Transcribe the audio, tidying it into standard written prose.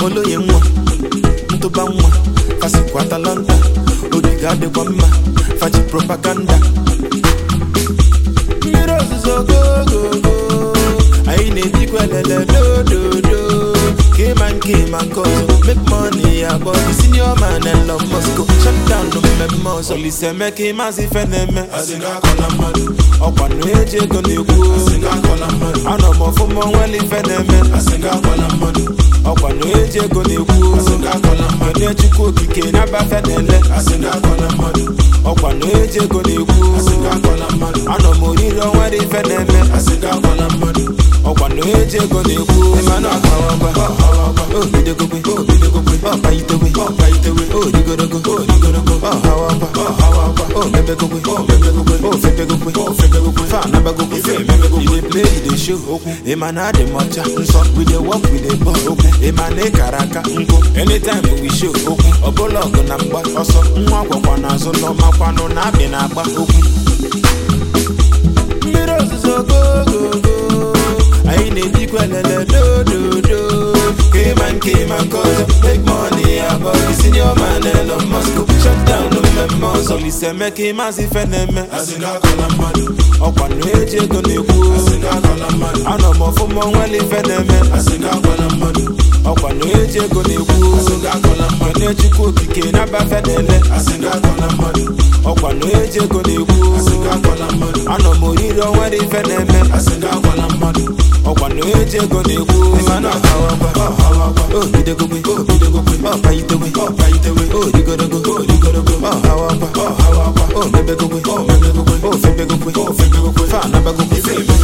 follow ye mwa Ntoba mwa Fasi kwa talanta Odigade kwa mma Fachi propaganda Miros so go go go Aine di kwa lele do do do Came and cause make money about the senior man and love Moscow. Shut down the memos. Only say make him as if enemy. I sing I call a man. Up on age go the go. I sing I call a man. I know more for more well if enemy. I sing I call a man. Up on age go the go. I sing I call a man. When you go kick na ba fenele. I sing I call a man. Up on age go the go. I sing I call a man. I know more you don't want if enemy. I sing I call a man. Up on age go the go. Man oh, be the go, oh, buy it away, oh, you gotta go, oh, how baby go, oh, fan number go, you play the show, a man had the matcha, we the walk with the ball, a man a caraca, anytime we show, a bullock on number, also, one so no mapano, not in a back. Mirrors so go, I need equal do. Came and cause make money about the senior man and of Moscow. Shut down the memos. Only say make him as if enemy. I sing I call a man. Up on age go the go. I sing I call a man. I know more for more well if enemy. I sing I call a man. Up on age go the go. I sing I call a man. When you go kick na ba fedele. I sing I call a man. Up on age go the go. I sing I call a man. I know more you don't want if enemy. I sing I call a man. Up on age go the go. Oh, be the go, oh, buy it away, oh, you gotta go, oh, how oh, baby go, oh, fan number go,